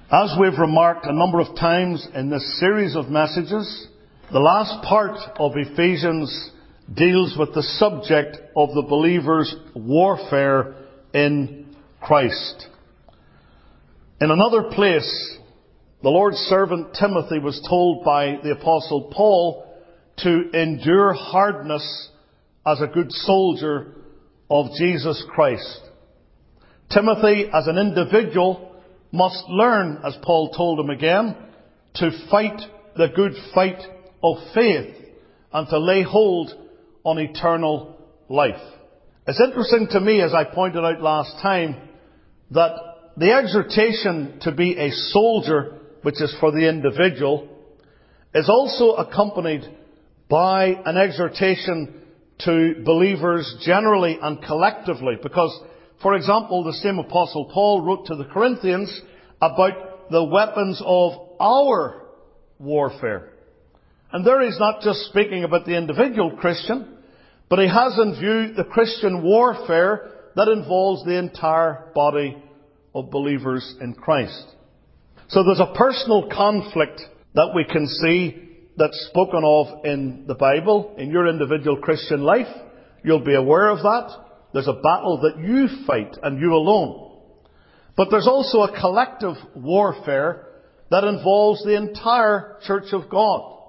As we've remarked a number of times in this series of messages, the last part of Ephesians deals with the subject of the believer's warfare in Christ. In another place, the Lord's servant Timothy was told by the Apostle Paul to endure hardness as a good soldier of Jesus Christ. Timothy, as an individual, must learn, as Paul told him again, to fight the good fight of faith and to lay hold on eternal life. It's interesting to me, as I pointed out last time, that the exhortation to be a soldier, which is for the individual, is also accompanied by an exhortation to believers generally and collectively. Because, for example, the same Apostle Paul wrote to the Corinthians about the weapons of our warfare. And there he's not just speaking about the individual Christian, but he has in view the Christian warfare that involves the entire body of believers in Christ. So there's a personal conflict that we can see that's spoken of in the Bible, in your individual Christian life. You'll be aware of that. There's a battle that you fight, and you alone. But there's also a collective warfare that involves the entire Church of God.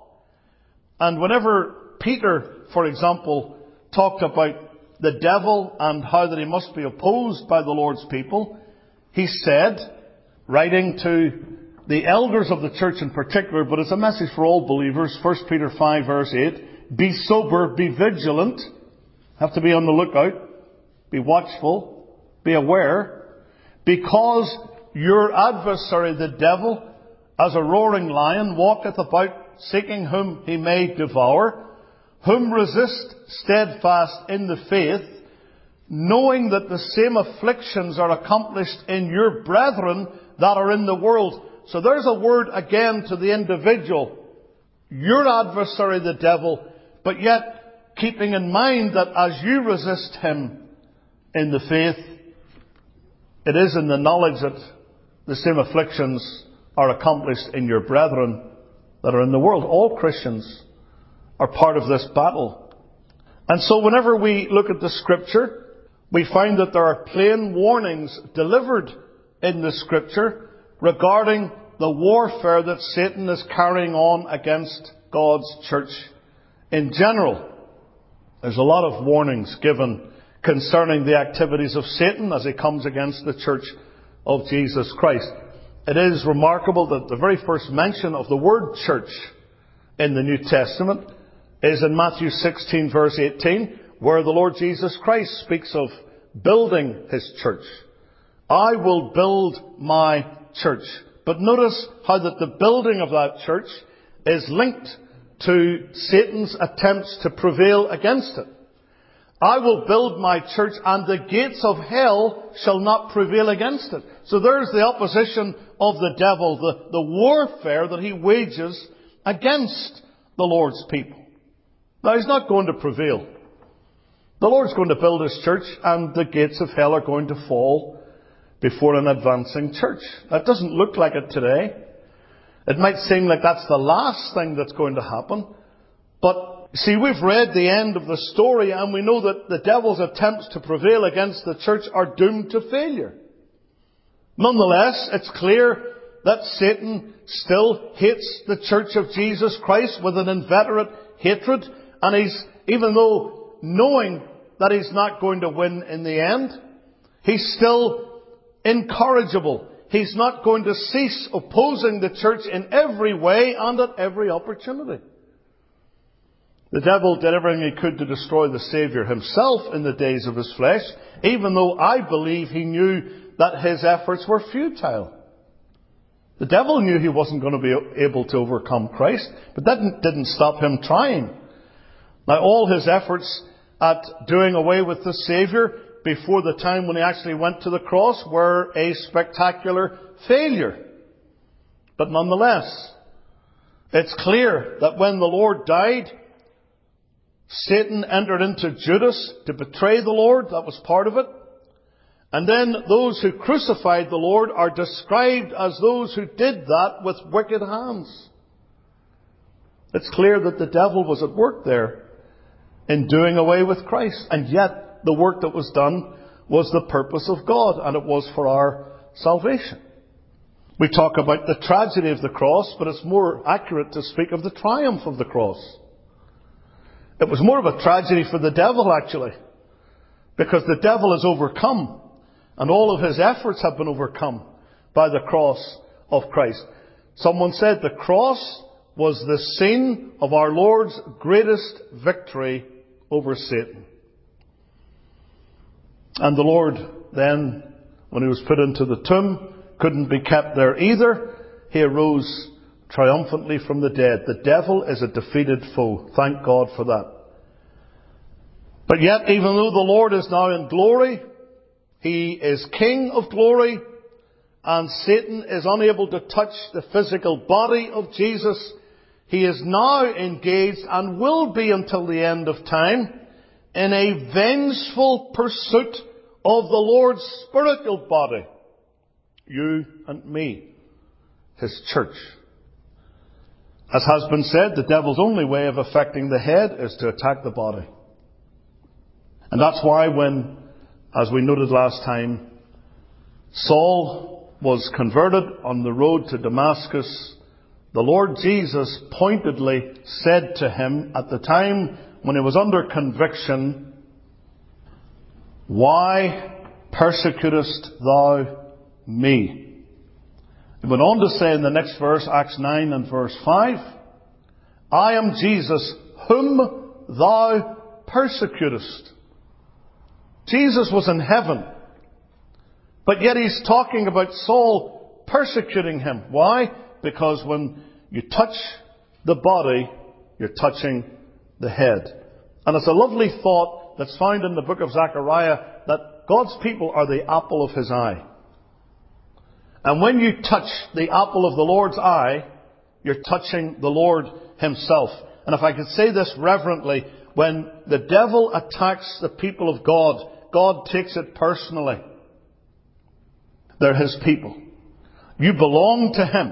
And whenever Peter, for example, talked about the devil and how that he must be opposed by the Lord's people, he said, writing to the elders of the church in particular, but it's a message for all believers, 1 Peter 5 verse 8, be sober, be vigilant, have to be on the lookout, be watchful, be aware, because your adversary, the devil, as a roaring lion, walketh about seeking whom he may devour, whom resist steadfast in the faith, knowing that the same afflictions are accomplished in your brethren that are in the world. So there's a word again to the individual. Your adversary, the devil, but yet keeping in mind that as you resist him in the faith, it is in the knowledge that the same afflictions are accomplished in your brethren that are in the world. All Christians are part of this battle. And so whenever we look at the Scripture, we find that there are plain warnings delivered in the Scripture regarding the warfare that Satan is carrying on against God's church in general. There's a lot of warnings given concerning the activities of Satan as he comes against the church of Jesus Christ. It is remarkable that the very first mention of the word church in the New Testament is in Matthew 16 verse 18, where the Lord Jesus Christ speaks of building his church. I will build my church. But notice how that the building of that church is linked to Satan's attempts to prevail against it. I will build my church, and the gates of hell shall not prevail against it. So there's the opposition of the devil, the warfare that he wages against the Lord's people. Now, he's not going to prevail. The Lord's going to build his church, and the gates of hell are going to fall before an advancing church. That doesn't look like it today. It might seem like that's the last thing that's going to happen. But see, we've read the end of the story, and we know that the devil's attempts to prevail against the church are doomed to failure. Nonetheless, it's clear that Satan still hates the church of Jesus Christ with an inveterate hatred, and he's, even though knowing that he's not going to win in the end, he's still incorrigible. He's not going to cease opposing the church in every way and at every opportunity. The devil did everything he could to destroy the Saviour himself in the days of his flesh, even though I believe he knew that his efforts were futile. The devil knew he wasn't going to be able to overcome Christ, but that didn't stop him trying. Now, all his efforts at doing away with the Saviour before the time when he actually went to the cross were a spectacular failure. But nonetheless, it's clear that when the Lord died, Satan entered into Judas to betray the Lord. That was part of it. And then those who crucified the Lord are described as those who did that with wicked hands. It's clear that the devil was at work there in doing away with Christ. And yet the work that was done was the purpose of God, and it was for our salvation. We talk about the tragedy of the cross, but it's more accurate to speak of the triumph of the cross. It was more of a tragedy for the devil, actually, because the devil is overcome, and all of his efforts have been overcome by the cross of Christ. Someone said the cross was the scene of our Lord's greatest victory over Satan. And the Lord then, when he was put into the tomb, couldn't be kept there either. He arose triumphantly from the dead. The devil is a defeated foe. Thank God for that. But yet, even though the Lord is now in glory, he is King of glory, and Satan is unable to touch the physical body of Jesus, he is now engaged, and will be until the end of time, in a vengeful pursuit of the Lord's spiritual body. You and me, his church. As has been said, the devil's only way of affecting the head is to attack the body. And that's why when, as we noted last time, Saul was converted on the road to Damascus, the Lord Jesus pointedly said to him at the time when he was under conviction, "Why persecutest thou me?" He went on to say in the next verse, Acts 9 and verse 5, "I am Jesus whom thou persecutest." Jesus was in heaven, but yet he's talking about Saul persecuting him. Why? Because when you touch the body, you're touching the head. And it's a lovely thought that's found in the book of Zechariah that God's people are the apple of his eye. And when you touch the apple of the Lord's eye, you're touching the Lord himself. And if I could say this reverently, when the devil attacks the people of God, God takes it personally. They're his people. You belong to him.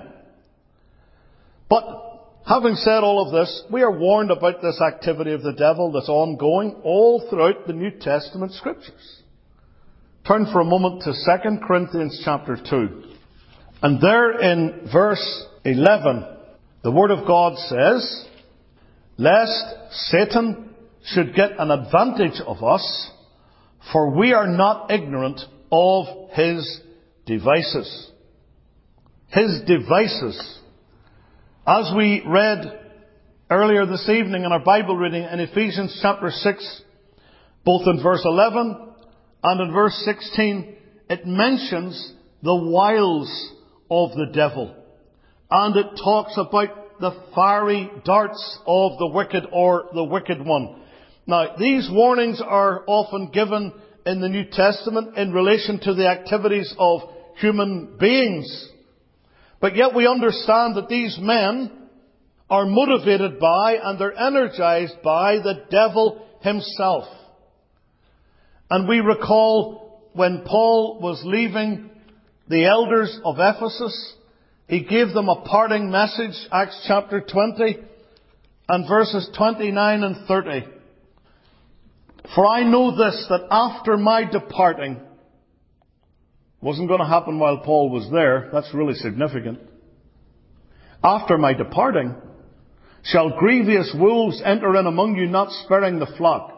But having said all of this, we are warned about this activity of the devil that's ongoing all throughout the New Testament scriptures. Turn for a moment to 2 Corinthians chapter 2. And there in verse 11, the Word of God says, "Lest Satan should get an advantage of us, for we are not ignorant of his devices." His devices. As we read earlier this evening in our Bible reading in Ephesians chapter 6, both in verse 11 and in verse 16, it mentions the wiles of the devil. And it talks about the fiery darts of the wicked or the wicked one. Now, these warnings are often given in the New Testament in relation to the activities of human beings. But yet we understand that these men are motivated by and they're energized by the devil himself. And we recall when Paul was leaving the elders of Ephesus, he gave them a parting message, Acts chapter 20 and verses 29 and 30. "For I know this, that after my departing," wasn't going to happen while Paul was there. That's really significant. "After my departing, shall grievous wolves enter in among you, not sparing the flock.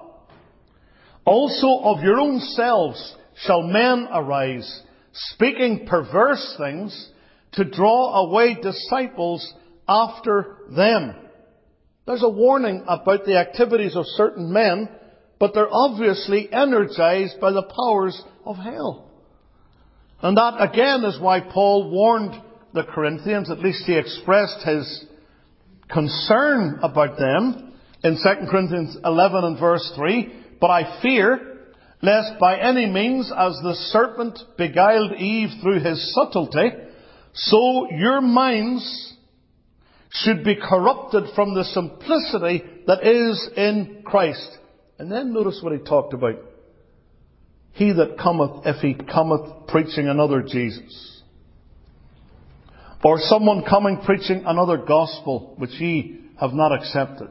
Also of your own selves shall men arise, speaking perverse things, to draw away disciples after them." There's a warning about the activities of certain men, but they're obviously energized by the powers of hell. And that again is why Paul warned the Corinthians, at least he expressed his concern about them in 2 Corinthians 11 and verse 3. "But I fear, lest by any means, as the serpent beguiled Eve through his subtlety, so your minds should be corrupted from the simplicity that is in Christ." And then notice what he talked about. he that cometh, if he cometh preaching another Jesus, or someone coming preaching another gospel which ye have not accepted.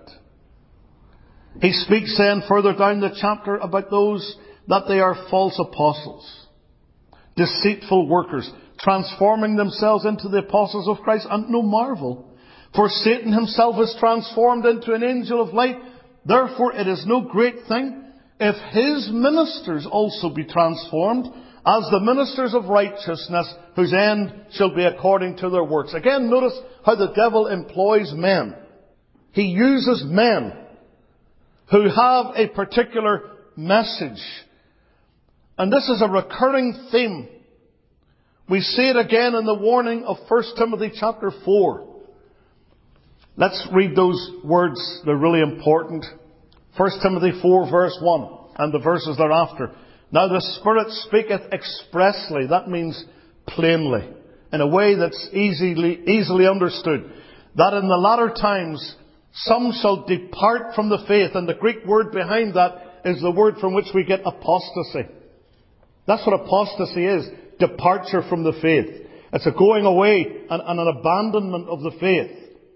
He speaks then further down the chapter about those that they are false apostles, deceitful workers, transforming themselves into the apostles of Christ. And no marvel, for Satan himself is transformed into an angel of light. Therefore it is no great thing if his ministers also be transformed as the ministers of righteousness, whose end shall be according to their works. Again, notice how the devil employs men. He uses men who have a particular message. And this is a recurring theme. We see it again in the warning of 1 Timothy chapter 4. Let's read those words. They're really important. 1 Timothy 4 verse 1 and the verses thereafter. Now the Spirit speaketh expressly, that means plainly, in a way that's easily understood, that in the latter times some shall depart from the faith. And the Greek word behind that is the word from which we get apostasy. That's what apostasy is, departure from the faith. It's a going away and an abandonment of the faith.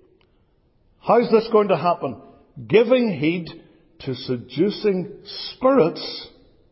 How's this going to happen? Giving heed to seducing spirits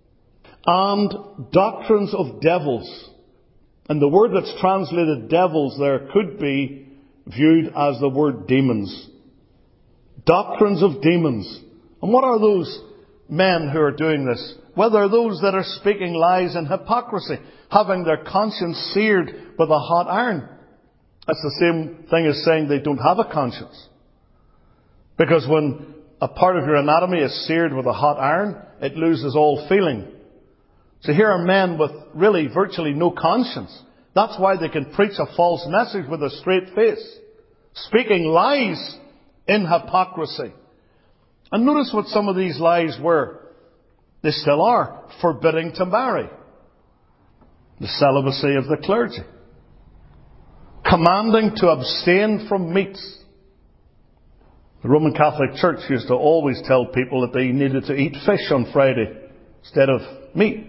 and doctrines of devils. And the word that's translated devils there could be viewed as the word demons. Doctrines of demons. And what are those men who are doing this? Well, they're those that are speaking lies and hypocrisy, having their conscience seared with a hot iron. That's the same thing as saying they don't have a conscience. Because when a part of your anatomy is seared with a hot iron, it loses all feeling. So here are men with really virtually no conscience. That's why they can preach a false message with a straight face, speaking lies in hypocrisy. And notice what some of these lies were. They still are. Forbidding to marry. The celibacy of the clergy. Commanding to abstain from meats. The Roman Catholic Church used to always tell people that they needed to eat fish on Friday instead of meat.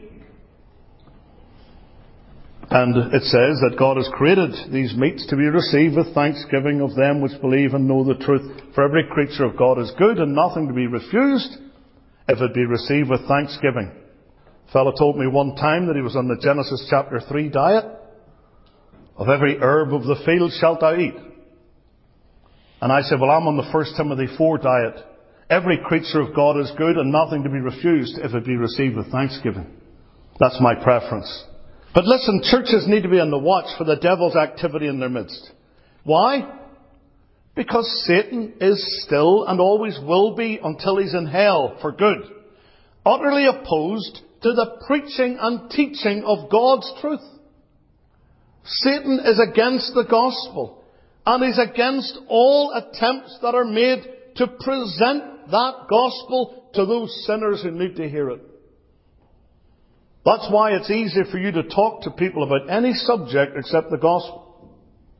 And it says that God has created these meats to be received with thanksgiving of them which believe and know the truth. For every creature of God is good, and nothing to be refused if it be received with thanksgiving. A fellow told me one time that he was on the Genesis chapter 3 diet. Of every herb of the field shalt thou eat. And I said, well, I'm on the 1 Timothy 4 diet. Every creature of God is good, and nothing to be refused if it be received with thanksgiving. That's my preference. But listen, churches need to be on the watch for the devil's activity in their midst. Why? Because Satan is still and always will be, until he's in hell for good, utterly opposed to the preaching and teaching of God's truth. Satan is against the gospel, and he's against all attempts that are made to present that gospel to those sinners who need to hear it. That's why it's easy for you to talk to people about any subject except the gospel.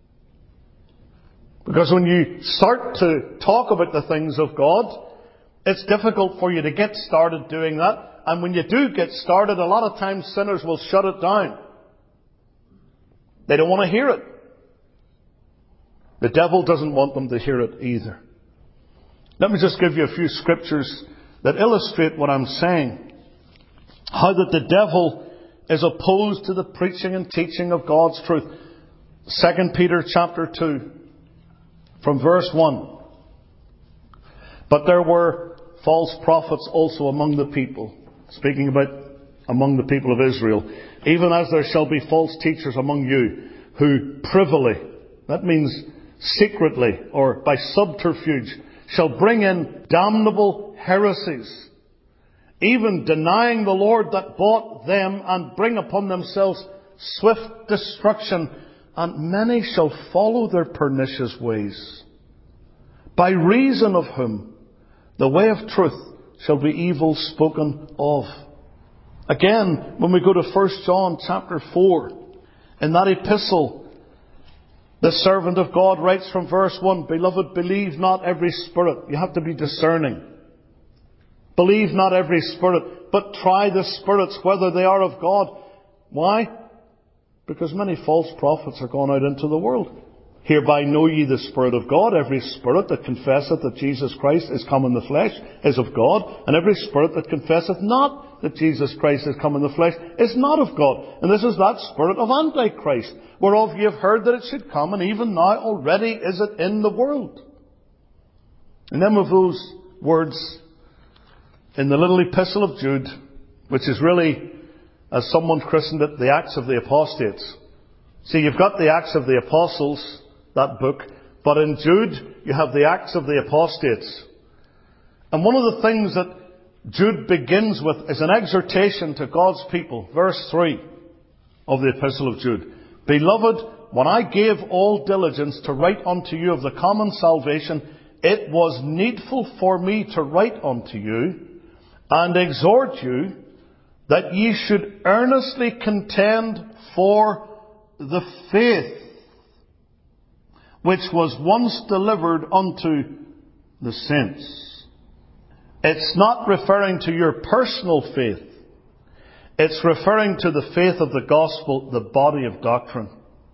Because when you start to talk about the things of God, it's difficult for you to get started doing that. And when you do get started, a lot of times sinners will shut it down. They don't want to hear it. The devil doesn't want them to hear it either. Let me just give you a few scriptures that illustrate what I'm saying. How that the devil is opposed to the preaching and teaching of God's truth. 2 Peter chapter 2, from verse 1. But there were false prophets also among the people. Speaking about among the people of Israel. Even as there shall be false teachers among you, who privily, that means secretly or by subterfuge, shall bring in damnable heresies, even denying the Lord that bought them, and bring upon themselves swift destruction. And many shall follow their pernicious ways, by reason of whom the way of truth shall be evil spoken of. Again, when we go to 1 John chapter 4, in that epistle, the servant of God writes from verse 1, Beloved, believe not every spirit. You have to be discerning. Believe not every spirit, but try the spirits whether they are of God. Why? Because many false prophets are gone out into the world. Hereby know ye the Spirit of God. Every spirit that confesseth that Jesus Christ is come in the flesh is of God, and every spirit that confesseth not that Jesus Christ is come in the flesh is not of God. And this is that spirit of Antichrist, whereof ye have heard that it should come, and even now already is it in the world. And then with those words in the little epistle of Jude, which is really, as someone christened it, the Acts of the Apostates. See, you've got the Acts of the Apostles, that book, but in Jude you have the Acts of the Apostates. And one of the things that Jude begins with is an exhortation to God's people. Verse 3 of the Epistle of Jude. Beloved, when I gave all diligence to write unto you of the common salvation, it was needful for me to write unto you and exhort you that ye should earnestly contend for the faith which was once delivered unto the saints. It's not referring to your personal faith. It's referring to the faith of the gospel, the body of doctrine.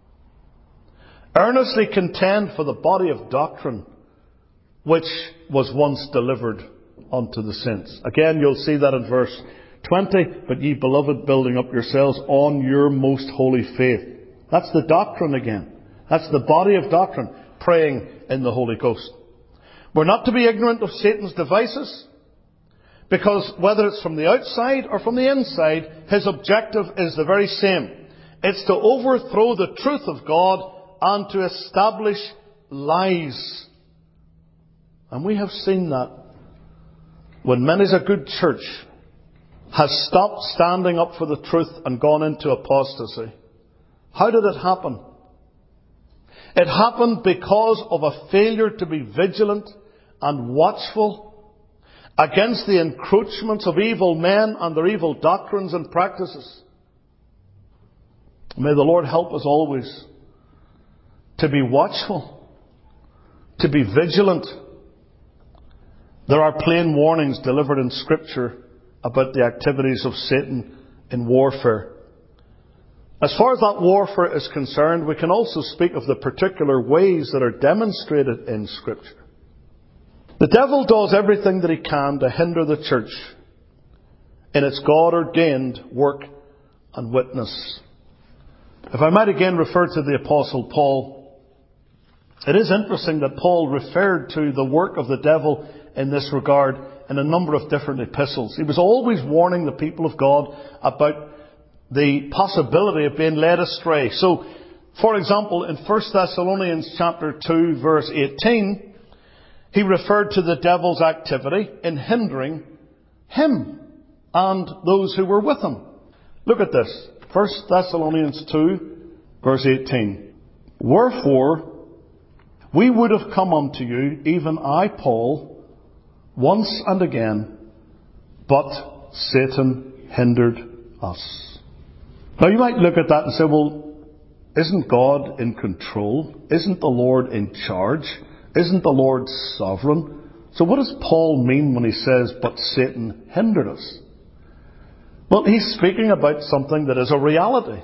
Earnestly contend for the body of doctrine which was once delivered unto the saints. Again, you'll see that in verse 20. But ye beloved, building up yourselves on your most holy faith. That's the doctrine again. That's the body of doctrine, praying in the Holy Ghost. We're not to be ignorant of Satan's devices, because whether it's from the outside or from the inside, his objective is the very same. It's to overthrow the truth of God and to establish lies. And we have seen that when many's a good church has stopped standing up for the truth and gone into apostasy. How did it happen? It happened because of a failure to be vigilant and watchful against the encroachments of evil men and their evil doctrines and practices. May the Lord help us always to be watchful, to be vigilant. There are plain warnings delivered in Scripture about the activities of Satan in warfare. As far as that warfare is concerned, we can also speak of the particular ways that are demonstrated in Scripture. The devil does everything that he can to hinder the church in its God-ordained work and witness. If I might again refer to the Apostle Paul, it is interesting that Paul referred to the work of the devil in this regard in a number of different epistles. He was always warning the people of God about the possibility of being led astray. So, for example, in 1 Thessalonians chapter 2, verse 18, he referred to the devil's activity in hindering him and those who were with him. Look at this. 1 Thessalonians 2, verse 18. Wherefore, we would have come unto you, even I, Paul, once and again, but Satan hindered us. Now you might look at that and say, well, isn't God in control? Isn't the Lord in charge? Isn't the Lord sovereign? So what does Paul mean when he says, but Satan hindered us? Well, he's speaking about something that is a reality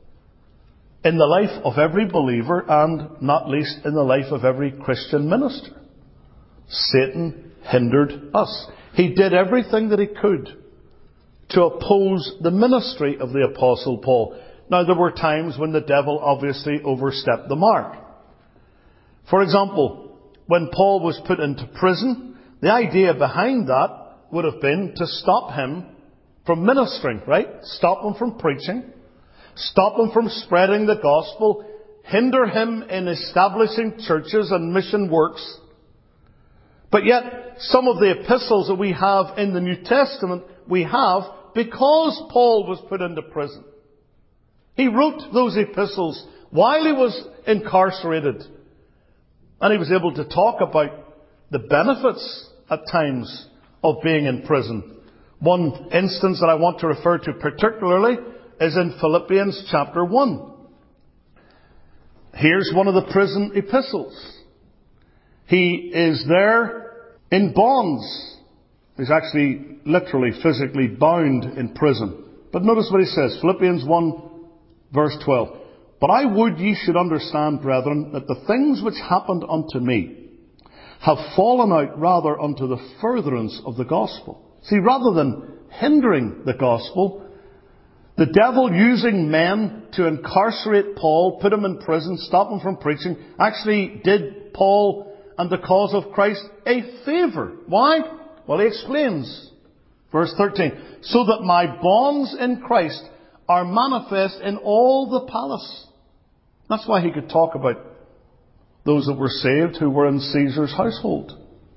in the life of every believer and not least in the life of every Christian minister. Satan hindered us. He did everything that he could to oppose the ministry of the Apostle Paul. Now, there were times when the devil obviously overstepped the mark. For example, when Paul was put into prison, the idea behind that would have been to stop him from ministering, right? Stop him from preaching, stop him from spreading the gospel, hinder him in establishing churches and mission works. But yet, some of the epistles that we have in the New Testament, we have because Paul was put into prison. He wrote those epistles while he was incarcerated. And he was able to talk about the benefits at times of being in prison. One instance that I want to refer to particularly is in Philippians chapter 1. Here's one of the prison epistles. He is there in bonds. He's actually literally, physically bound in prison. But notice what he says, Philippians 1, verse 12. But I would ye should understand, brethren, that the things which happened unto me have fallen out rather unto the furtherance of the gospel. See, rather than hindering the gospel, the devil using men to incarcerate Paul, put him in prison, stop him from preaching, actually did Paul and the cause of Christ a favour. Why? Well, he explains. Verse 13. So that my bonds in Christ are manifest in all the palace. That's why he could talk about those that were saved who were in Caesar's household.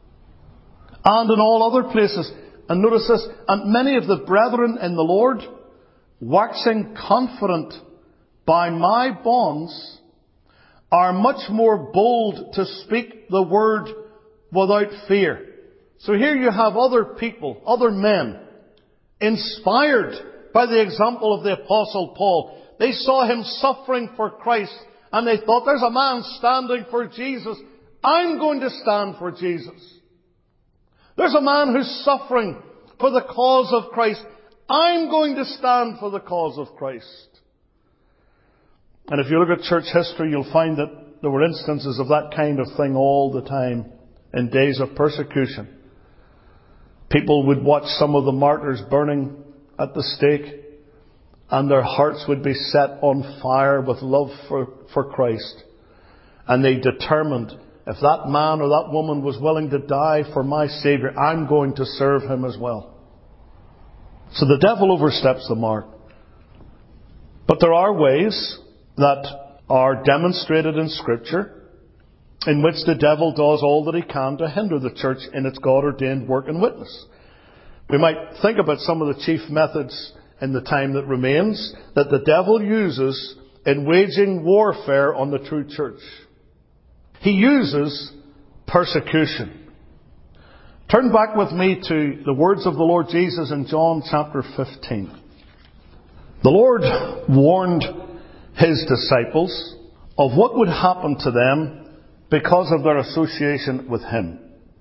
And in all other places. And notice this. And many of the brethren in the Lord, waxing confident by my bonds, are much more bold to speak the word without fear. So here you have other people, other men, inspired by the example of the Apostle Paul. They saw him suffering for Christ, and they thought, there's a man standing for Jesus. I'm going to stand for Jesus. There's a man who's suffering for the cause of Christ. I'm going to stand for the cause of Christ. And if you look at church history, you'll find that there were instances of that kind of thing all the time in days of persecution. People would watch some of the martyrs burning at the stake, and their hearts would be set on fire with love for Christ. And they determined, if that man or that woman was willing to die for my Saviour, I'm going to serve him as well. So the devil oversteps the mark. But there are ways that are demonstrated in Scripture in which the devil does all that he can to hinder the church in its God-ordained work and witness. We might think about some of the chief methods in the time that remains that the devil uses in waging warfare on the true church. He uses persecution. Turn back with me to the words of the Lord Jesus in John chapter 15. The Lord warned his disciples of what would happen to them because of their association with him.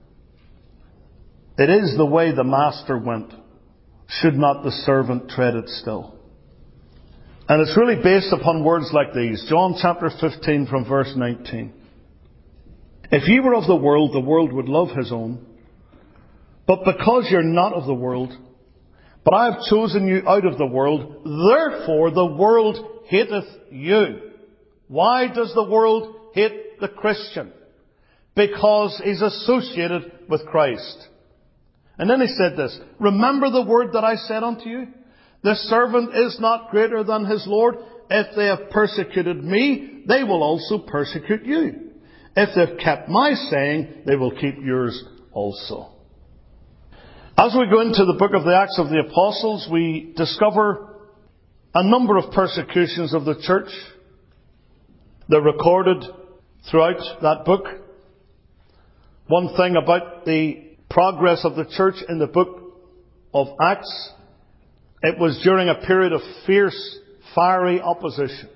It is the way the master went. Should not the servant tread it still? And it's really based upon words like these. John chapter 15 from verse 19. If ye were of the world would love his own. But because you're not of the world, but I have chosen you out of the world, therefore the world hateth you. Why does the world hate the Christian? Because he's associated with Christ. And then he said this, remember the word that I said unto you? The servant is not greater than his Lord. If they have persecuted me, they will also persecute you. If they've kept my saying, they will keep yours also. As we go into the book of the Acts of the Apostles, we discover a number of persecutions of the church. They're recorded throughout that book. One thing about the progress of the church in the book of Acts, it was during a period of fierce, fiery opposition.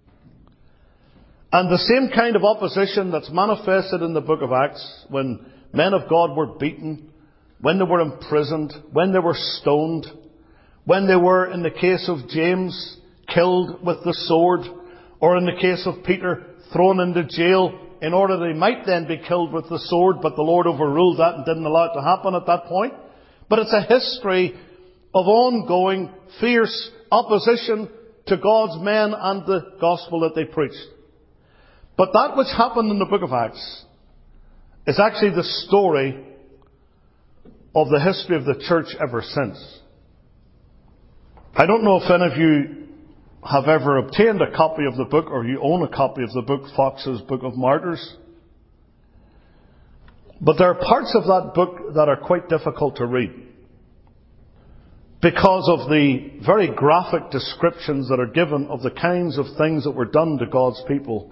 And the same kind of opposition that's manifested in the book of Acts, when men of God were beaten, when they were imprisoned, when they were stoned, when they were, in the case of James, killed with the sword, or in the case of Peter, thrown into jail in order they might then be killed with the sword, but the Lord overruled that and didn't allow it to happen at that point. But it's a history of ongoing, fierce opposition to God's men and the gospel that they preached. But that which happened in the book of Acts is actually the story of the history of the church ever since. I don't know if any of you have ever obtained a copy of the book, or you own a copy of the book, Fox's Book of Martyrs. But there are parts of that book that are quite difficult to read because of the very graphic descriptions that are given of the kinds of things that were done to God's people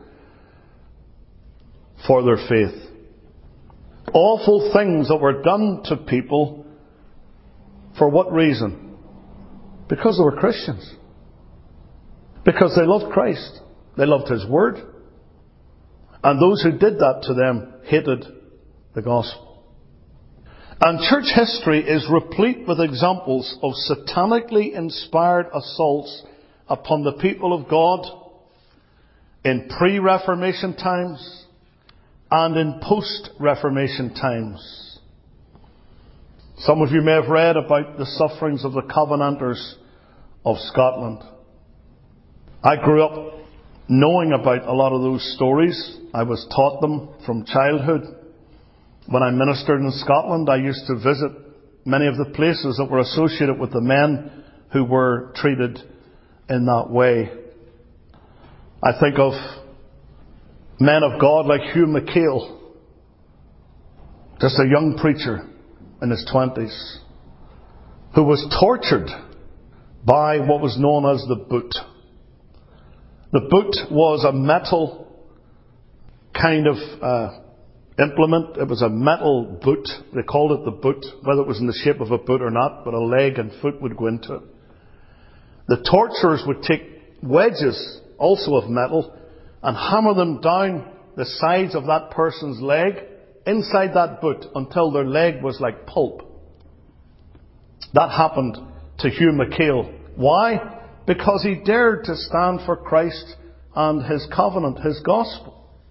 for their faith. Awful things that were done to people. For what reason? Because they were Christians. Because they loved Christ. They loved His Word. And those who did that to them hated the gospel. And church history is replete with examples of satanically inspired assaults upon the people of God in pre-Reformation times and in post-Reformation times. Some of you may have read about the sufferings of the Covenanters of Scotland. I grew up knowing about a lot of those stories. I was taught them from childhood. When I ministered in Scotland, I used to visit many of the places that were associated with the men who were treated in that way. I think of men of God like Hugh McHale, just a young preacher in his 20s, who was tortured by what was known as the boot. The boot was a metal kind of implement. It was a metal boot. They called it the boot, whether it was in the shape of a boot or not, but a leg and foot would go into it. The torturers would take wedges, also of metal, and hammer them down the sides of that person's leg, inside that boot, until their leg was like pulp. That happened to Hugh McHale. Why? Because he dared to stand for Christ and His covenant, His gospel.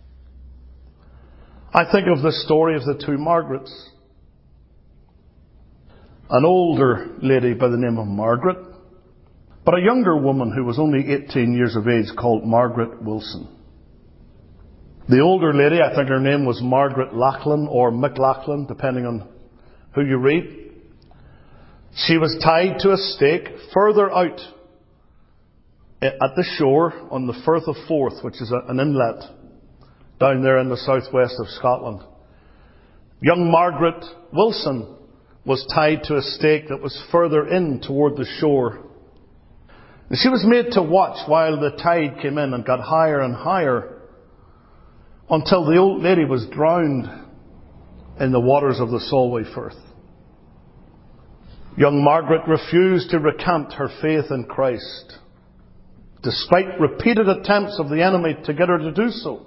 I think of the story of the two Margarets. An older lady by the name of Margaret, but a younger woman who was only 18 years of age called Margaret Wilson. The older lady, I think her name was Margaret Lachlan or McLachlan, depending on who you read. She was tied to a stake further out at the shore on the Firth of Forth, which is an inlet down there in the southwest of Scotland. Young Margaret Wilson was tied to a stake that was further in toward the shore. And she was made to watch while the tide came in and got higher and higher until the old lady was drowned in the waters of the Solway Firth. Young Margaret refused to recant her faith in Christ, despite repeated attempts of the enemy to get her to do so.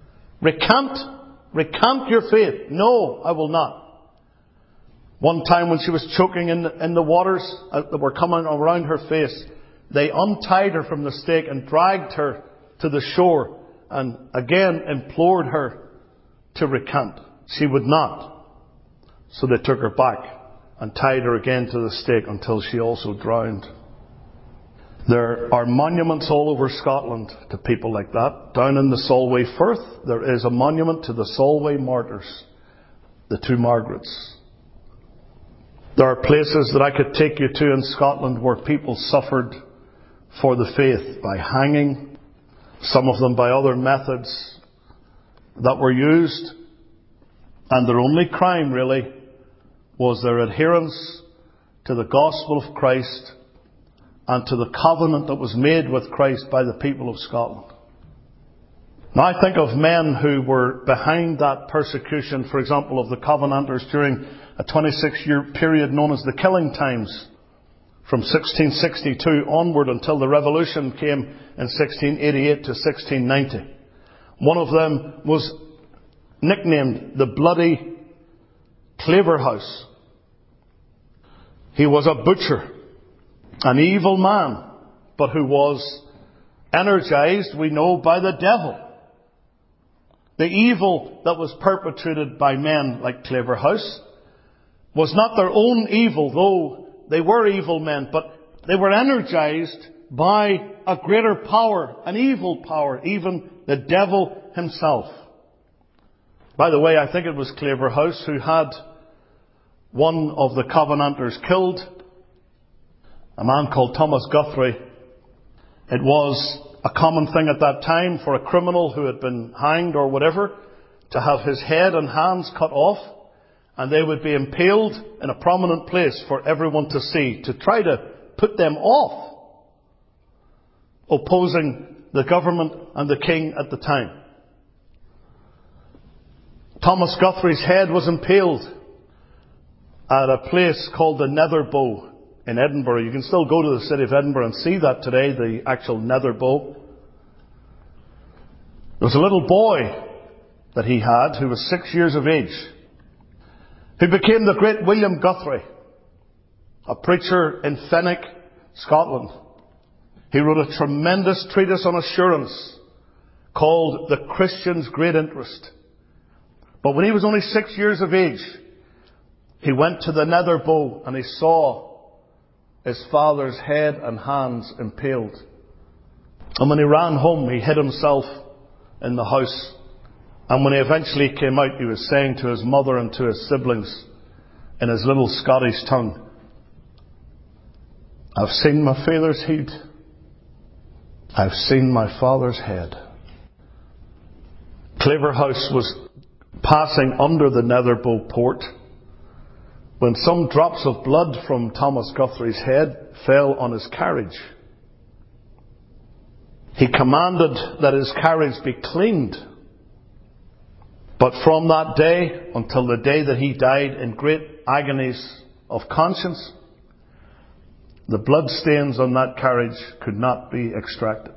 Recant your faith. No, I will not. One time when she was choking in the waters that were coming around her face, they untied her from the stake and dragged her to the shore and again implored her to recant. She would not. So they took her back and tied her again to the stake until she also drowned. There are monuments all over Scotland to people like that. Down in the Solway Firth, there is a monument to the Solway martyrs, the two Margarets. There are places that I could take you to in Scotland where people suffered for the faith by hanging, some of them by other methods that were used, and their only crime really was their adherence to the gospel of Christ and to the covenant that was made with Christ by the people of Scotland. Now I think of men who were behind that persecution, for example, of the Covenanters during a 26-year period known as the Killing Times, from 1662 onward until the Revolution came in 1688 to 1690. One of them was nicknamed the Bloody Claverhouse. He was a butcher, an evil man, but who was energized, we know, by the devil. The evil that was perpetrated by men like Claverhouse was not their own evil, though they were evil men, but they were energized by a greater power, an evil power, even the devil himself. By the way, I think it was Claverhouse who had one of the Covenanters killed, a man called Thomas Guthrie. It was a common thing at that time for a criminal who had been hanged or whatever to have his head and hands cut off, and they would be impaled in a prominent place for everyone to see, to try to put them off opposing the government and the king at the time. Thomas Guthrie's head was impaled at a place called the Netherbow in Edinburgh. You can still go to the city of Edinburgh and see that today, the actual Netherbow. There was a little boy that he had who was 6 years of age, who became the great William Guthrie, a preacher in Fenwick, Scotland. He wrote a tremendous treatise on assurance called The Christian's Great Interest. But when he was only 6 years of age, he went to the Netherbow and he saw his father's head and hands impaled. And when he ran home, he hid himself in the house. And when he eventually came out, he was saying to his mother and to his siblings in his little Scottish tongue, "I've seen my father's head. I've seen my father's head." Claverhouse was passing under the Netherbow port when some drops of blood from Thomas Guthrie's head fell on his carriage. He commanded that his carriage be cleaned. But from that day until the day that he died in great agonies of conscience, the blood stains on that carriage could not be extracted.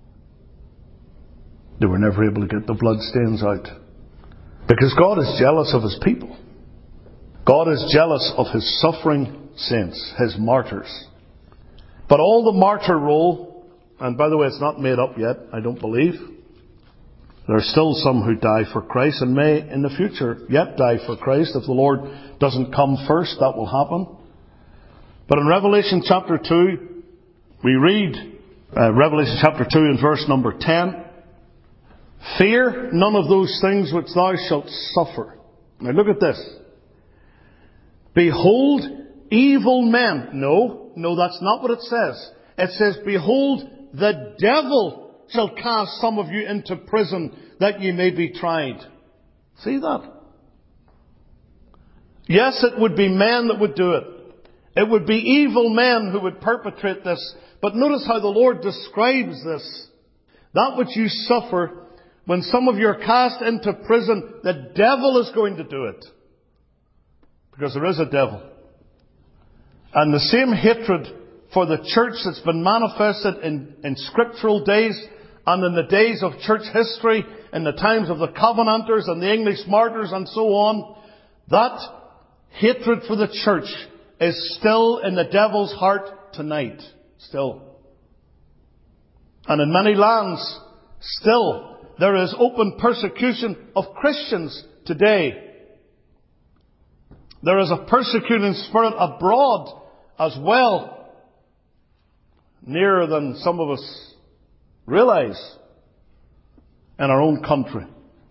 They were never able to get the blood stains out. Because God is jealous of His people. God is jealous of His suffering saints, His martyrs. But all the martyr roll, and by the way, it's not made up yet, I don't believe. There are still some who die for Christ and may in the future yet die for Christ. If the Lord doesn't come first, that will happen. But in Revelation chapter 2, we read, Revelation chapter 2 and verse number 10, "Fear none of those things which thou shalt suffer." Now look at this. "Behold, evil men." No, that's not what it says. It says, "Behold, the devil shall cast some of you into prison that ye may be tried." See that? Yes, it would be men that would do it. It would be evil men who would perpetrate this. But notice how the Lord describes this. That which you suffer, when some of you are cast into prison, the devil is going to do it. Because there is a devil. And the same hatred for the church that's been manifested in scriptural days and in the days of church history, in the times of the Covenanters and the English martyrs and so on, that hatred for the church is still in the devil's heart tonight. Still. And in many lands, still, there is open persecution of Christians today. There is a persecuting spirit abroad as well, nearer than some of us realize in our own country.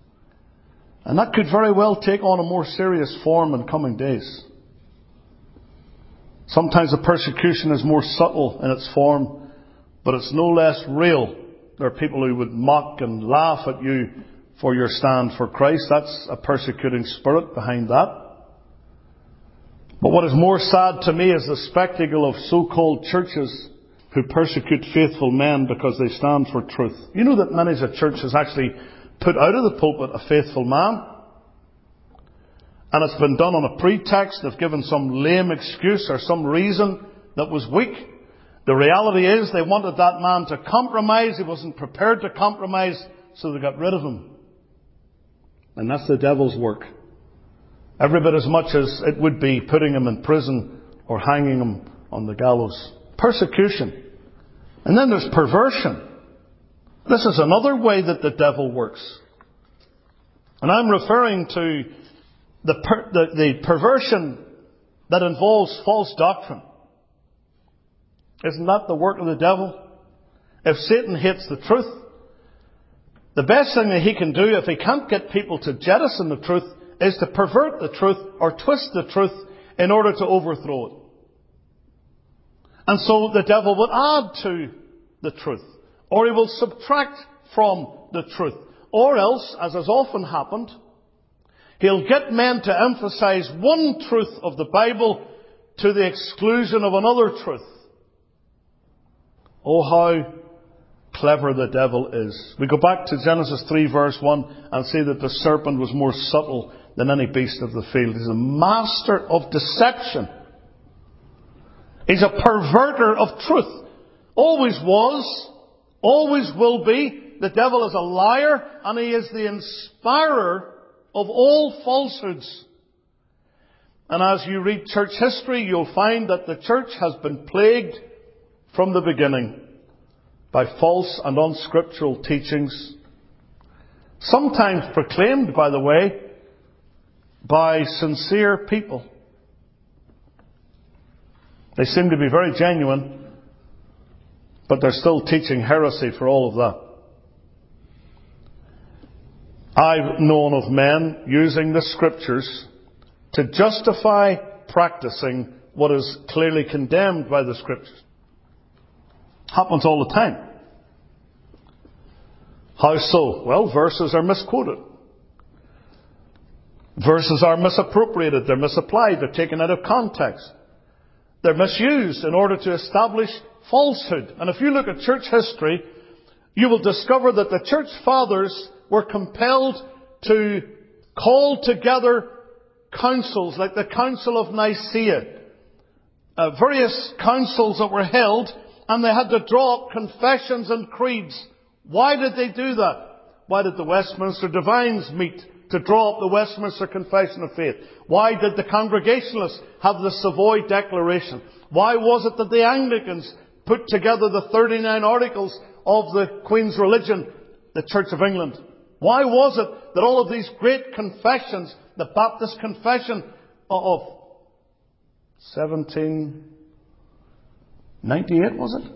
And that could very well take on a more serious form in coming days. Sometimes the persecution is more subtle in its form, but it's no less real. There are people who would mock and laugh at you for your stand for Christ. That's a persecuting spirit behind that. But what is more sad to me is the spectacle of so-called churches who persecute faithful men because they stand for truth. You know that many a church has actually put out of the pulpit a faithful man. And it's been done on a pretext. They've given some lame excuse or some reason that was weak. The reality is they wanted that man to compromise. He wasn't prepared to compromise, so they got rid of him. And that's the devil's work. Every bit as much as it would be putting him in prison or hanging him on the gallows. Persecution. And then there's perversion. This is another way that the devil works. And I'm referring to the perversion that involves false doctrine. Isn't that the work of the devil? If Satan hates the truth, the best thing that he can do if he can't get people to jettison the truth is to pervert the truth or twist the truth in order to overthrow it. And so the devil will add to the truth, or he will subtract from the truth, or else, as has often happened, he'll get men to emphasize one truth of the Bible to the exclusion of another truth. Oh, how clever the devil is. We go back to Genesis 3 verse 1 and see that the serpent was more subtle than any beast of the field. He's a master of deception. He's a perverter of truth. Always was, always will be. The devil is a liar and he is the inspirer of all falsehoods. And as you read church history, you'll find that the church has been plagued from the beginning by false and unscriptural teachings, sometimes proclaimed, by the way, by sincere people. They seem to be very genuine, but they're still teaching heresy for all of that. I've known of men using the Scriptures to justify practicing what is clearly condemned by the Scriptures. Happens all the time. How so? Well, verses are misquoted. Verses are misappropriated. They're misapplied. They're taken out of context. They're misused in order to establish falsehood. And if you look at church history, you will discover that the church fathers were compelled to call together councils, like the Council of Nicaea, various councils that were held, and they had to draw up confessions and creeds. Why did they do that? Why did the Westminster Divines meet to draw up the Westminster Confession of Faith? Why did the Congregationalists have the Savoy Declaration? Why was it that the Anglicans put together the 39 Articles of the Queen's Religion, the Church of England? Why was it that all of these great confessions, the Baptist Confession of 1798, was it?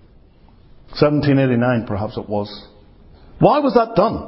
1789, perhaps it was. Why was that done?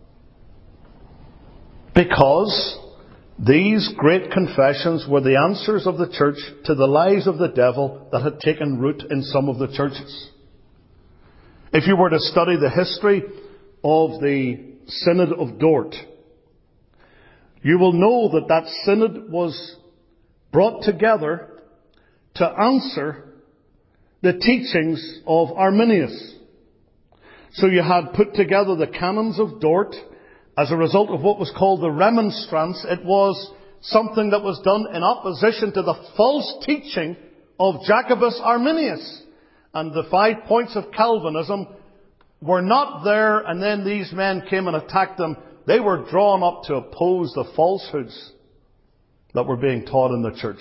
Because these great confessions were the answers of the church to the lies of the devil that had taken root in some of the churches. If you were to study the history of the Synod of Dort, you will know that that synod was brought together to answer the teachings of Arminius. So you had put together the Canons of Dort as a result of what was called the Remonstrance. It was something that was done in opposition to the false teaching of Jacobus Arminius. And the 5 points of Calvinism were not there, and then these men came and attacked them. They were drawn up to oppose the falsehoods that were being taught in the church.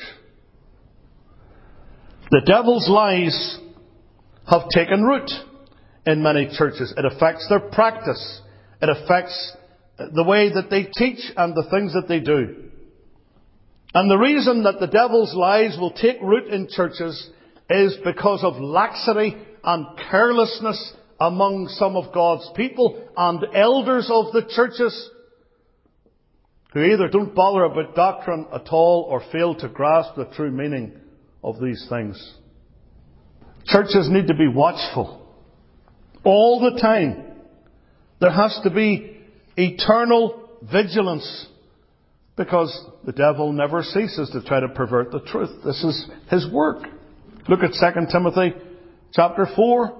The devil's lies have taken root in many churches. It affects their practice. It affects the way that they teach and the things that they do. And the reason that the devil's lies will take root in churches is because of laxity and carelessness among some of God's people and elders of the churches, who either don't bother about doctrine at all or fail to grasp the true meaning of these things. Churches need to be watchful all the time. There has to be eternal vigilance, because the devil never ceases to try to pervert the truth. This is his work. Look at 2 Timothy chapter 4.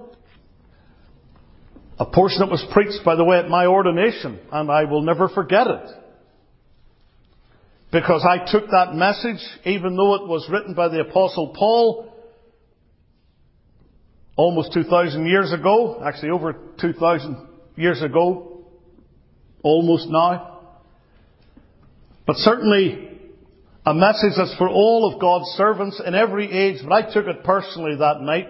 A portion that was preached, by the way, at my ordination, and I will never forget it. Because I took that message, even though it was written by the Apostle Paul almost 2,000 years ago, actually over 2,000 years ago, almost now. But certainly a message that's for all of God's servants in every age, but I took it personally that night.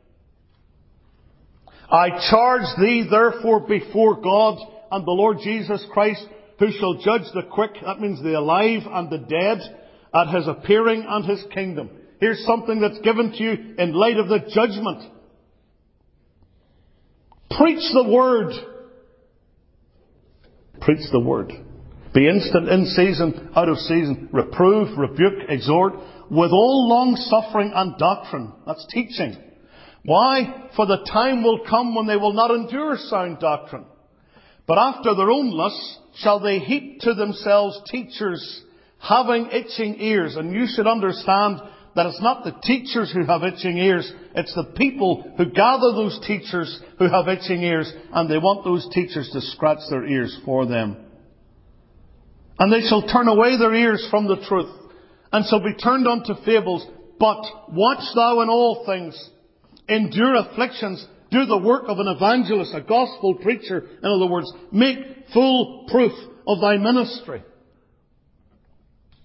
I charge thee therefore before God and the Lord Jesus Christ, who shall judge the quick, that means the alive and the dead, at his appearing and his kingdom. Here's something that's given to you in light of the judgment. Preach the word. Preach the word. Be instant in season, out of season. Reprove, rebuke, exhort, with all long suffering and doctrine. That's teaching. Why? For the time will come when they will not endure sound doctrine, but after their own lusts shall they heap to themselves teachers having itching ears. And you should understand that it's not the teachers who have itching ears, it's the people who gather those teachers who have itching ears, and they want those teachers to scratch their ears for them. And they shall turn away their ears from the truth, and shall be turned unto fables. But watch thou in all things, endure afflictions, do the work of an evangelist, a gospel preacher. In other words, make full proof of thy ministry.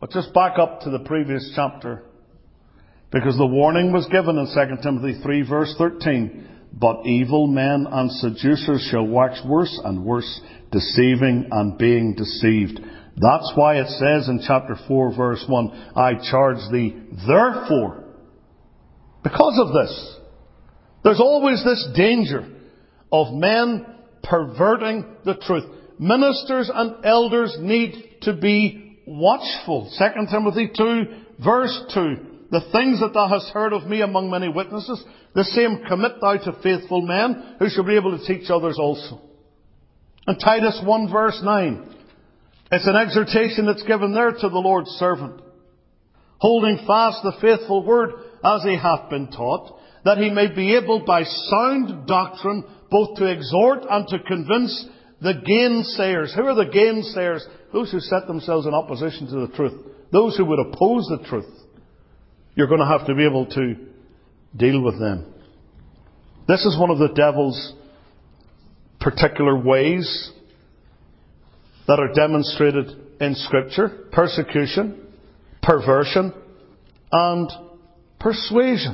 But just back up to the previous chapter, because the warning was given in 2 Timothy 3 verse 13. But evil men and seducers shall wax worse and worse, deceiving and being deceived. That's why it says in chapter 4 verse 1, I charge thee therefore. Because of this, there's always this danger of men perverting the truth. Ministers and elders need to be watchful. 2 Timothy 2 verse 2. The things that thou hast heard of me among many witnesses, the same commit thou to faithful men who shall be able to teach others also. And Titus 1 verse 9. It's an exhortation that's given there to the Lord's servant. Holding fast the faithful word as he hath been taught, that he may be able by sound doctrine both to exhort and to convince the gainsayers. Who are the gainsayers? Those who set themselves in opposition to the truth. Those who would oppose the truth. You're going to have to be able to deal with them. This is one of the devil's particular ways that are demonstrated in Scripture. Persecution, perversion, and persuasion.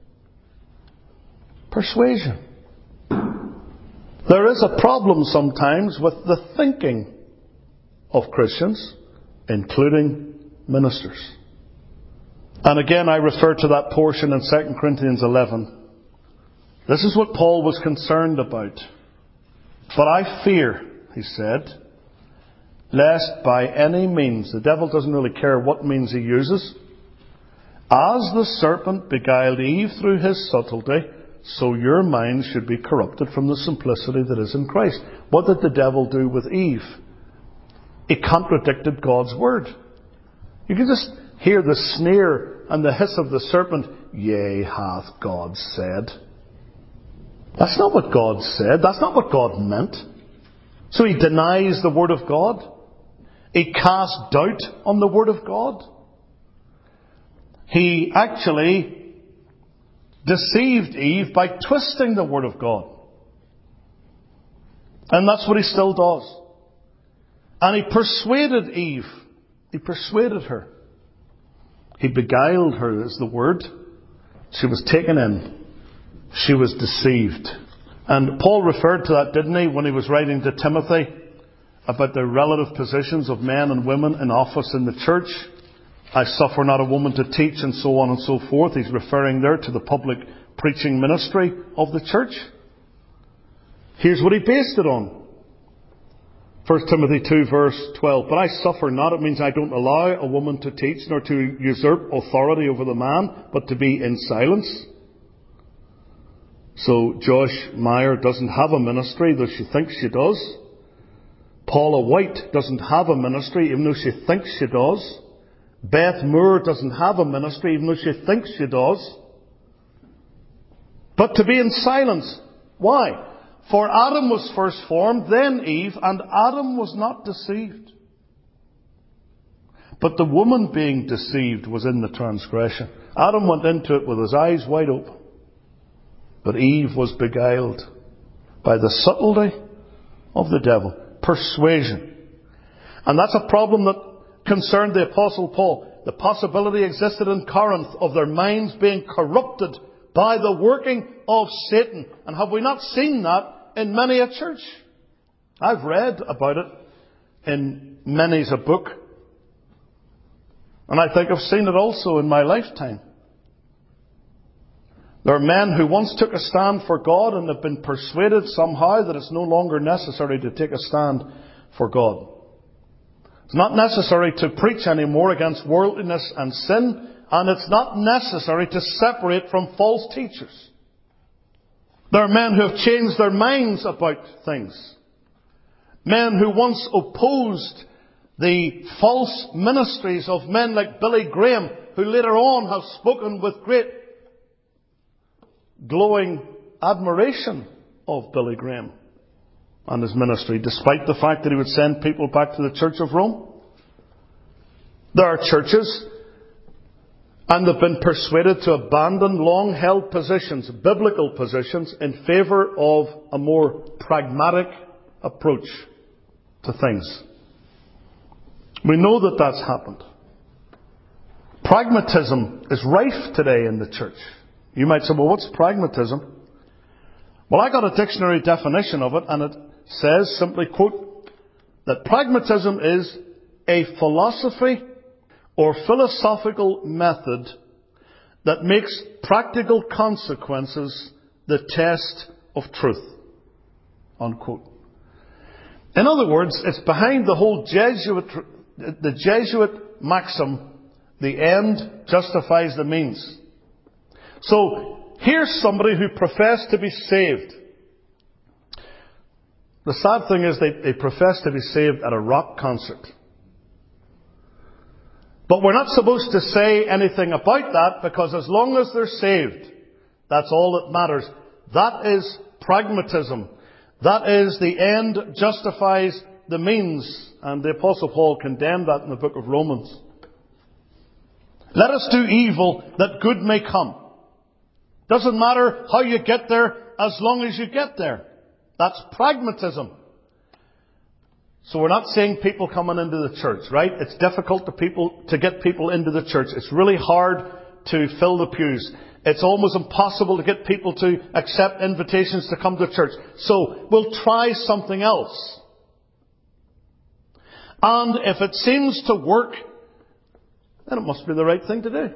Persuasion. There is a problem sometimes with the thinking of Christians, including ministers. And again, I refer to that portion in 2 Corinthians 11. This is what Paul was concerned about. But I fear, he said, lest by any means, the devil doesn't really care what means he uses, as the serpent beguiled Eve through his subtlety, so your minds should be corrupted from the simplicity that is in Christ. What did the devil do with Eve? He contradicted God's word. You can just hear the sneer and the hiss of the serpent. Yea, hath God said. That's not what God said. That's not what God meant. So he denies the word of God. He casts doubt on the word of God. He actually deceived Eve by twisting the word of God. And that's what he still does. And he persuaded Eve. He persuaded her. He beguiled her, is the word. She was taken in. She was deceived. And Paul referred to that, didn't he, when he was writing to Timothy about the relative positions of men and women in office in the church. I suffer not a woman to teach, and so on and so forth. He's referring there to the public preaching ministry of the church. Here's what he based it on. 1 Timothy 2 verse 12. But I suffer not. It means I don't allow a woman to teach, nor to usurp authority over the man, but to be in silence. So Josh Meyer doesn't have a ministry, though she thinks she does. Paula White doesn't have a ministry, even though she thinks she does. Beth Moore doesn't have a ministry, even though she thinks she does. But to be in silence. Why? For Adam was first formed, then Eve, and Adam was not deceived. But the woman being deceived was in the transgression. Adam went into it with his eyes wide open. But Eve was beguiled by the subtlety of the devil. Persuasion. And that's a problem that concerned the Apostle Paul. The possibility existed in Corinth of their minds being corrupted by the working of Satan. And have we not seen that in many a church? I've read about it in many's a book. And I think I've seen it also in my lifetime. There are men who once took a stand for God and have been persuaded somehow that it's no longer necessary to take a stand for God. It's not necessary to preach anymore against worldliness and sin, and it's not necessary to separate from false teachers. There are men who have changed their minds about things. Men who once opposed the false ministries of men like Billy Graham, who later on have spoken with great glowing admiration of Billy Graham and his ministry, despite the fact that he would send people back to the Church of Rome. There are churches, and they've been persuaded to abandon long-held positions, biblical positions, in favour of a more pragmatic approach to things. We know that that's happened. Pragmatism is rife today in the church. You might say, well, what's pragmatism? Well, I got a dictionary definition of it, and it says, simply quote, that pragmatism is a philosophy or philosophical method that makes practical consequences the test of truth. Unquote. In other words, it's behind the whole Jesuit maxim, the end justifies the means. So, here's somebody who professed to be saved. The sad thing is they profess to be saved at a rock concert. But we're not supposed to say anything about that, because as long as they're saved, that's all that matters. That is pragmatism. That is the end justifies the means. And the Apostle Paul condemned that in the book of Romans. Let us do evil that good may come. Doesn't matter how you get there, as long as you get there. That's pragmatism. So we're not saying people coming into the church, right? It's difficult to get people into the church. It's really hard to fill the pews. It's almost impossible to get people to accept invitations to come to church. So we'll try something else. And if it seems to work, then it must be the right thing to do.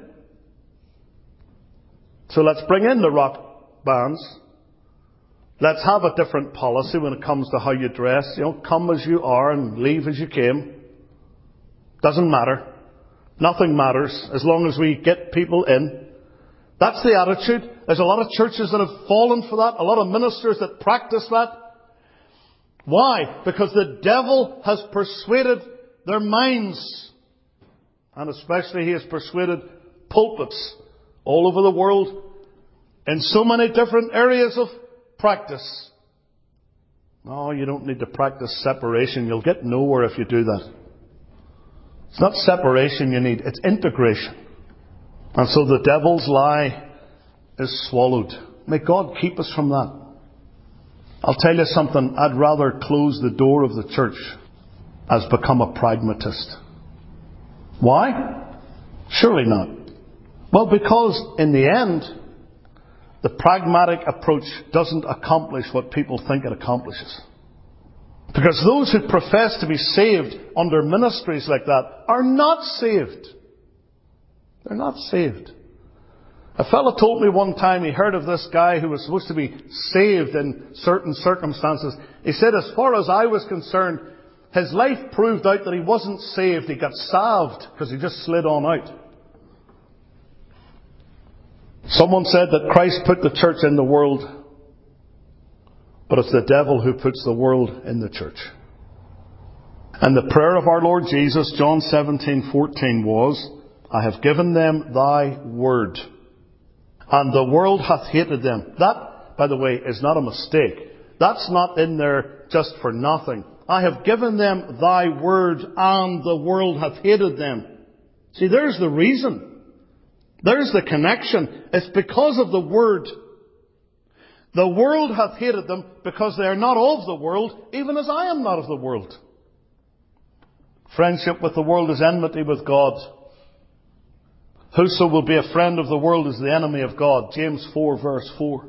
So let's bring in the rock bands. Let's have a different policy when it comes to how you dress. Come as you are and leave as you came. Doesn't matter. Nothing matters as long as we get people in. That's the attitude. There's a lot of churches that have fallen for that. A lot of ministers that practice that. Why? Because the devil has persuaded their minds. And especially he has persuaded pulpits all over the world in so many different areas of practice. No, you don't need to practice separation. You'll get nowhere if you do that. It's not separation you need, it's integration. And so the devil's lie is swallowed. May God keep us from that. I'll tell you something, I'd rather close the door of the church as become a pragmatist. Why? Surely not. Well, because in the end, the pragmatic approach doesn't accomplish what people think it accomplishes. Because those who profess to be saved under ministries like that are not saved. They're not saved. A fellow told me one time he heard of this guy who was supposed to be saved in certain circumstances. He said, as far as I was concerned, his life proved out that he wasn't saved. He got salved because he just slid on out. Someone said that Christ put the church in the world, but it's the devil who puts the world in the church. And the prayer of our Lord Jesus, John 17:14 was, I have given them thy word, and the world hath hated them. That, by the way, is not a mistake. That's not in there just for nothing. I have given them thy word, and the world hath hated them. See, there's the reason. There's the connection. It's because of the word. The world hath hated them because they are not of the world, even as I am not of the world. Friendship with the world is enmity with God. Whoso will be a friend of the world is the enemy of God. James 4 verse 4.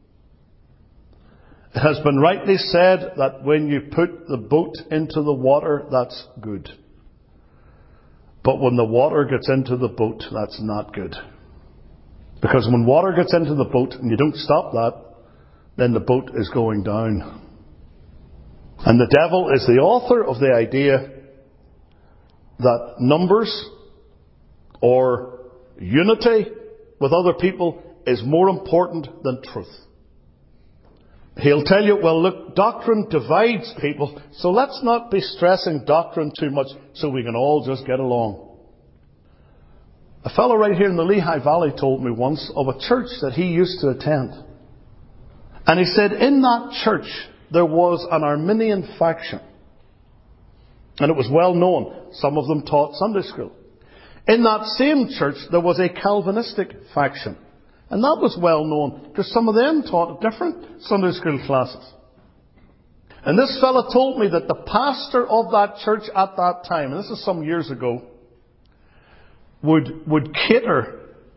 It has been rightly said that when you put the boat into the water, that's good. But when the water gets into the boat, that's not good. Because when water gets into the boat and you don't stop that, then the boat is going down. And the devil is the author of the idea that numbers or unity with other people is more important than truth. He'll tell you, well, look, doctrine divides people, so let's not be stressing doctrine too much so we can all just get along. A fellow right here in the Lehigh Valley told me once of a church that he used to attend. And he said in that church there was an Arminian faction. And it was well known. Some of them taught Sunday school. In that same church there was a Calvinistic faction. And that was well known because some of them taught different Sunday school classes. And this fellow told me that the pastor of that church at that time, and this is some years ago, would cater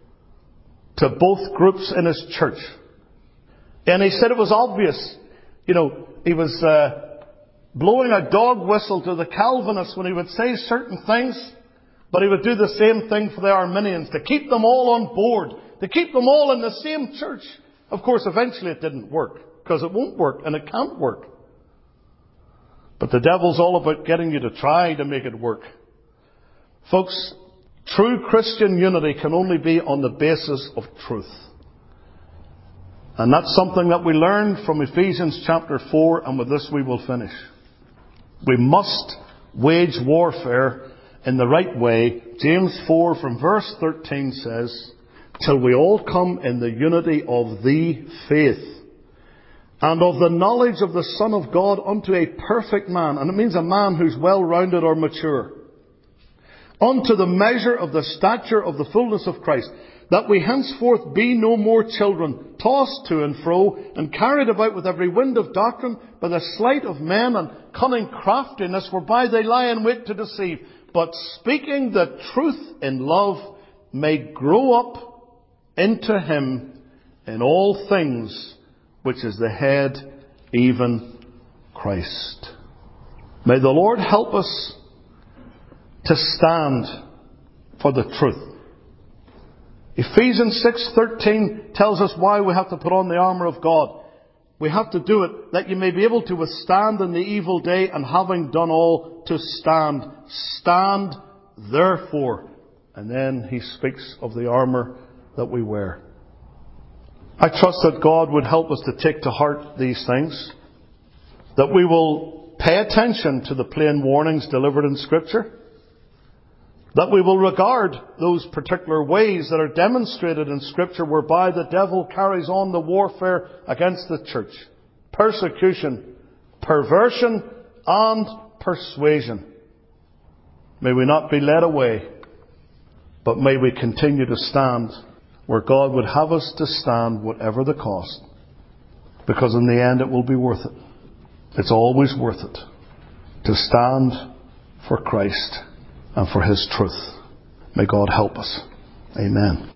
to both groups in his church. And he said it was obvious. He was blowing a dog whistle to the Calvinists when he would say certain things, but he would do the same thing for the Arminians, to keep them all on board, to keep them all in the same church. Of course, eventually it didn't work, because it won't work, and it can't work. But the devil's all about getting you to try to make it work. Folks, true Christian unity can only be on the basis of truth. And that's something that we learned from Ephesians chapter 4, and with this we will finish. We must wage warfare in the right way. James 4 from verse 13 says, till we all come in the unity of the faith and of the knowledge of the Son of God unto a perfect man. And it means a man who's well-rounded or mature. Unto the measure of the stature of the fullness of Christ, that we henceforth be no more children, tossed to and fro, and carried about with every wind of doctrine, by the sleight of men and cunning craftiness, whereby they lie in wait to deceive. But speaking the truth in love, may grow up into him in all things, which is the head, even Christ. May the Lord help us to stand for the truth. Ephesians 6:13 tells us why we have to put on the armour of God. We have to do it that you may be able to withstand in the evil day, and having done all, to stand. Stand therefore. And then he speaks of the armour that we wear. I trust that God would help us to take to heart these things, that we will pay attention to the plain warnings delivered in Scripture, that we will regard those particular ways that are demonstrated in Scripture whereby the devil carries on the warfare against the church. Persecution, perversion, and persuasion. May we not be led away, but may we continue to stand where God would have us to stand, whatever the cost. Because in the end it will be worth it. It's always worth it to stand for Christ and for His truth. May God help us. Amen.